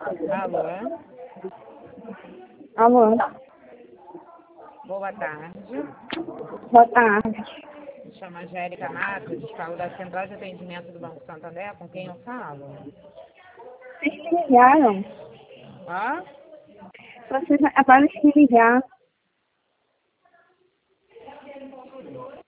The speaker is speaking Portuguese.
Alô? Alô? Boa tarde. Boa tarde. Me chamo Angélica Matos, falo da Central de Atendimento do Banco Santander, com quem eu falo? Vocês me ligaram? Ó, Vocês acabaram de me ligar.